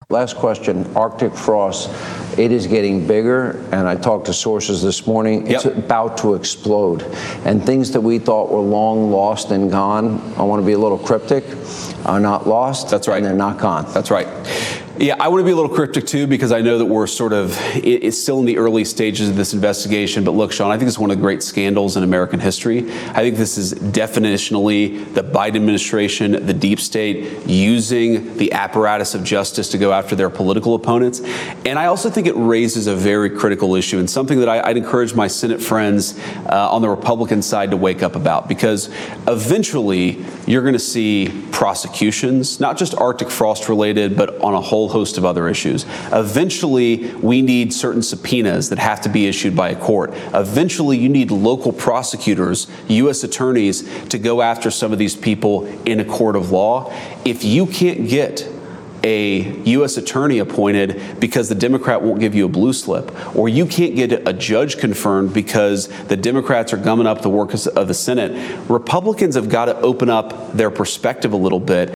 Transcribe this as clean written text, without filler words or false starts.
Last question, Arctic frost, it is getting bigger, and I talked to sources this morning. It's about to explode. And things that we thought were long lost and gone, I want to be a little cryptic, are not lost. That's right. And they're not gone. That's right. Yeah, I want to be a little cryptic too, because I know that we're it's still in the early stages of this investigation. But look, Sean, I think it's one of the great scandals in American history. I think this is definitionally the Biden administration, the deep state, using the apparatus of justice to go after their political opponents. And I also think it raises a very critical issue, and something that I'd encourage my Senate friends on the Republican side to wake up about, because eventually you're going to see prosecutions, not just Arctic frost related, but on a whole host of other issues. Eventually, we need certain subpoenas that have to be issued by a court. Eventually, you need local prosecutors, U.S. attorneys, to go after some of these people in a court of law. If you can't get a U.S. attorney appointed because the Democrat won't give you a blue slip, or you can't get a judge confirmed because the Democrats are gumming up the work of the Senate, Republicans have got to open up their perspective a little bit